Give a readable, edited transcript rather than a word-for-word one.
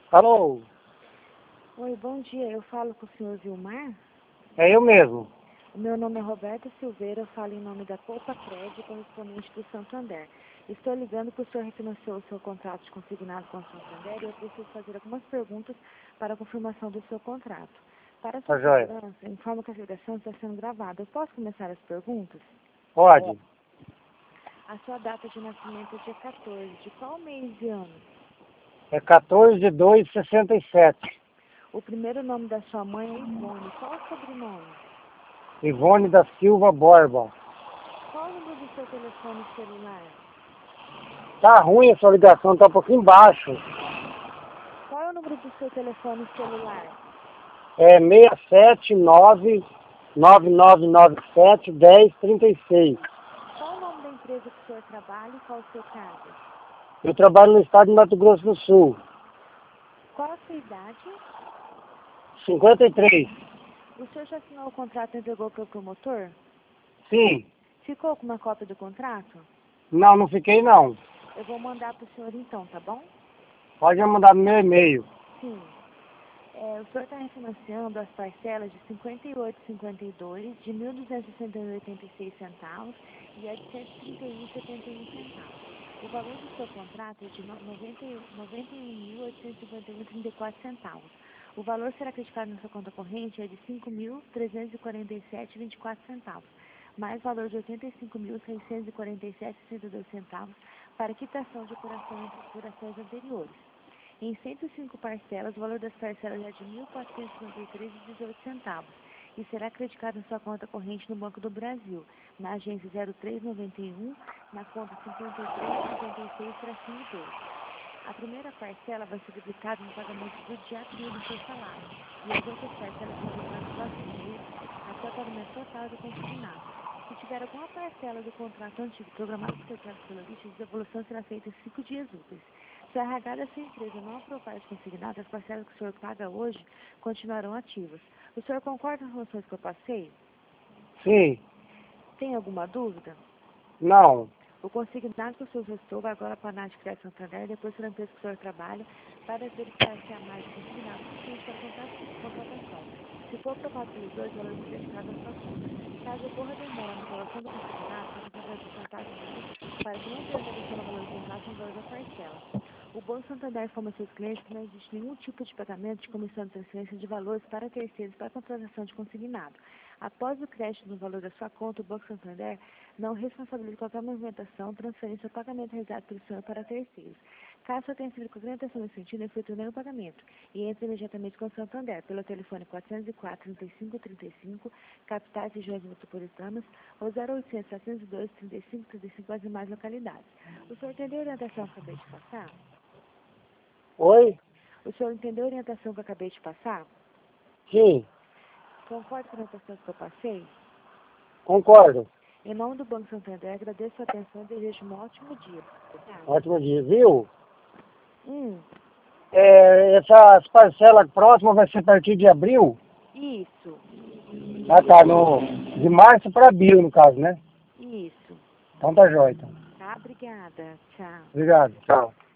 Alô? Oi, bom dia. Eu falo com o senhor Vilmar. É eu mesmo. O meu nome é Roberta Silveira, eu falo em nome da Poupa Crédito, correspondente do Santander. Estou ligando porque o senhor refinanciou o seu contrato de consignado com o Santander e eu preciso fazer algumas perguntas para a confirmação do seu contrato. Para a sua joia. segurança, informo que a ligação está sendo gravada. Eu posso começar as perguntas? Pode. A sua data de nascimento é dia 14. De qual mês e ano? É 14/2/67. O primeiro nome da sua mãe é Ivone. Qual o sobrenome? Ivone da Silva Borba. Qual o número do seu telefone celular? Tá ruim essa ligação, tá um pouquinho baixo. Qual é o número do seu telefone celular? É 67999971036. Qual o nome da empresa que o senhor trabalha e qual o seu cargo? Eu trabalho no estado de Mato Grosso do Sul. Qual a sua idade? 53. O senhor já assinou o contrato e entregou para o promotor? Sim. Ficou com uma cópia do contrato? Não fiquei não. Eu vou mandar para o senhor então, tá bom? Pode mandar no meu e-mail. Sim. O senhor está refinanciando as parcelas de 58,52, de 1.261,86 centavos e a de 131,71 centavos. O valor do seu contrato é de 91.851,34 centavos. O valor será acreditado na sua conta corrente é de 5.347,24 centavos, mais valor de 85.647,62 centavos para quitação de operações anteriores. Em 105 parcelas, o valor das parcelas é de R$ 1.453,18 centavos e será acreditado na sua conta corrente no Banco do Brasil, na agência 0391, na conta 5356-2. A primeira parcela vai ser debitada no pagamento do dia 1 do seu salário e as outras parcelas vão debitar nos próximos meses até o pagamento total do consignado. Se tiver alguma parcela do contrato antigo programado para ser pago pela lista, a devolução será feita em 5 dias úteis. Se a RH dessa empresa não aprovar de consignado, as parcelas que o senhor paga hoje continuarão ativas. O senhor concorda com as informações que eu passei? Sim. Tem alguma dúvida? Não. O consignado que o senhor gestor vai agora para a ANAD Crédito Santander e depois para a empresa que o senhor trabalha para verificar se há mais de consignado suficiente para a contratação. Se for aprovado pelos dois, o valor será acreditado na sua conta. Caso ocorra demora na aprovação do consignado, você entra em contato comigo para que não tenha redução no valor do contrato no valor da parcela. O Banco Santander informa seus clientes que não existe nenhum tipo de pagamento de comissão de transferência de valores para terceiros para a contratação de consignado. Após o crédito no valor da sua conta, o Banco Santander não responsabiliza qualquer movimentação, transferência ou pagamento realizado pelo senhor para terceiros. Caso o senhor tenha sido qualquer intenção nesse sentido, efetue nenhum pagamento e entre imediatamente com o Santander pelo telefone 404-3535, capitais e regiões metropolitanas, ou 0800-702-3535 as demais localidades. O senhor entendeu a orientação que eu acabei de passar? Oi? O senhor entendeu a orientação que eu acabei de passar? Sim. Concorda com a orientação que eu passei? Concordo. Em nome do Banco Santander, agradeço a atenção e desejo um ótimo dia. Ótimo dia, viu? Hum, Essas parcelas próximas vai ser a partir de abril? isso, Ah, tá. De março para abril, no caso, né? isso. Então tá jóia, então. Tá, obrigada. Tchau. Obrigado. Tchau.